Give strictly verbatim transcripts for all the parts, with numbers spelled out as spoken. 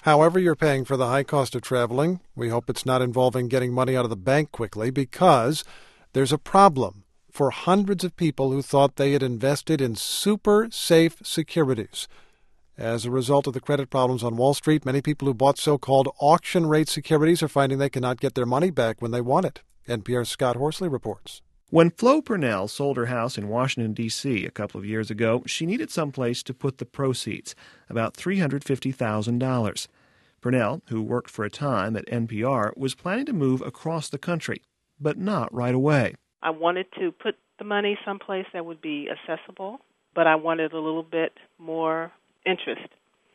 However you're paying for the high cost of traveling, we hope it's not involving getting money out of the bank quickly, because there's a problem for hundreds of people who thought they had invested in super safe securities. As a result of the credit problems on Wall Street, many people who bought so-called auction-rate securities are finding they cannot get their money back when they want it. N P R's Scott Horsley reports. When Flo Purnell sold her house in Washington, D C a couple of years ago, she needed someplace to put the proceeds, about three hundred fifty thousand dollars. Purnell, who worked for a time at N P R, was planning to move across the country, but not right away. I wanted to put the money someplace that would be accessible, but I wanted a little bit more interest.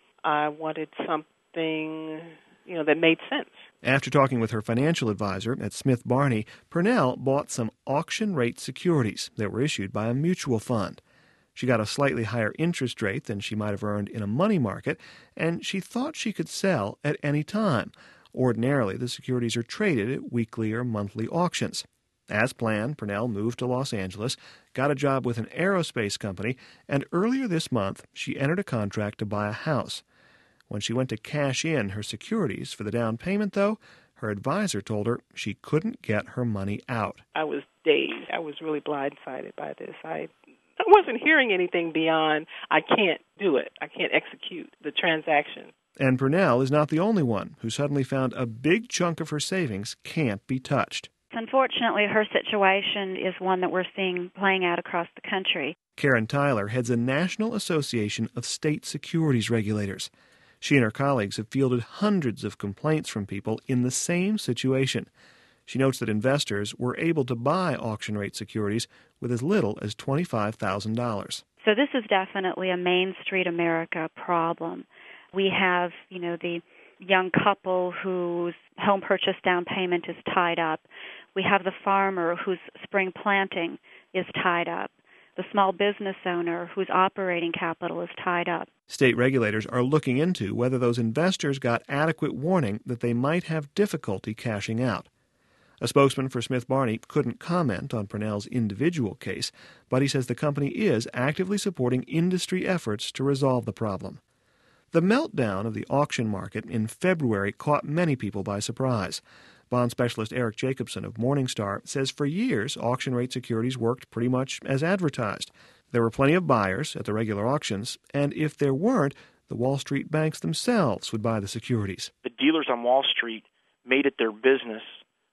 I wanted something, you know, that made sense. After talking with her financial advisor at Smith Barney, Purnell bought some auction-rate securities that were issued by a mutual fund. She got a slightly higher interest rate than she might have earned in a money market, and she thought she could sell at any time. Ordinarily, the securities are traded at weekly or monthly auctions. As planned, Purnell moved to Los Angeles, got a job with an aerospace company, and earlier this month, she entered a contract to buy a house. When she went to cash in her securities for the down payment, though, her advisor told her she couldn't get her money out. I was dazed. I was really blindsided by this. I, I wasn't hearing anything beyond, I can't do it. I can't execute the transaction. And Purnell is not the only one who suddenly found a big chunk of her savings can't be touched. Unfortunately, her situation is one that we're seeing playing out across the country. Karen Tyler heads a National Association of State Securities Regulators. She and her colleagues have fielded hundreds of complaints from people in the same situation. She notes that investors were able to buy auction-rate securities with as little as twenty-five thousand dollars. So this is definitely a Main Street America problem. We have, you know, the young couple whose home purchase down payment is tied up. We have the farmer whose spring planting is tied up. The small business owner whose operating capital is tied up. State regulators are looking into whether those investors got adequate warning that they might have difficulty cashing out. A spokesman for Smith Barney couldn't comment on Purnell's individual case, but he says the company is actively supporting industry efforts to resolve the problem. The meltdown of the auction market in February caught many people by surprise. Bond specialist Eric Jacobson of Morningstar says for years auction-rate securities worked pretty much as advertised. There were plenty of buyers at the regular auctions, and if there weren't, the Wall Street banks themselves would buy the securities. The dealers on Wall Street made it their business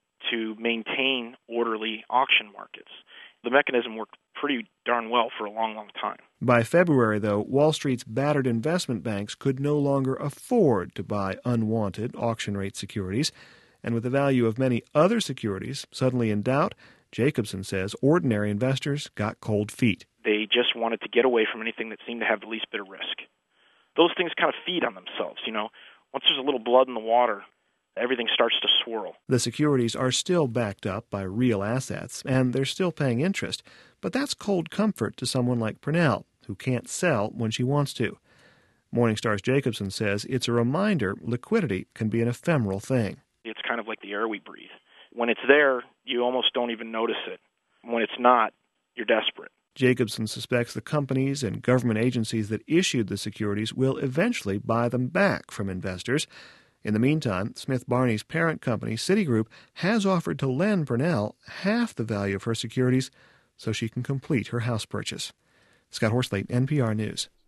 to maintain orderly auction markets. The mechanism worked pretty darn well for a long, long time. By February, though, Wall Street's battered investment banks could no longer afford to buy unwanted auction-rate securities. And with the value of many other securities suddenly in doubt, Jacobson says ordinary investors got cold feet. They just wanted to get away from anything that seemed to have the least bit of risk. Those things kind of feed on themselves, you know. Once there's a little blood in the water, everything starts to swirl. The securities are still backed up by real assets, and they're still paying interest. But that's cold comfort to someone like Purnell, who can't sell when she wants to. Morningstar's Jacobson says it's a reminder liquidity can be an ephemeral thing. It's kind of like the air we breathe. When it's there, you almost don't even notice it. When it's not, you're desperate. Jacobson suspects the companies and government agencies that issued the securities will eventually buy them back from investors. In the meantime, Smith Barney's parent company, Citigroup, has offered to lend Purnell half the value of her securities so she can complete her house purchase. Scott Horsley, N P R News.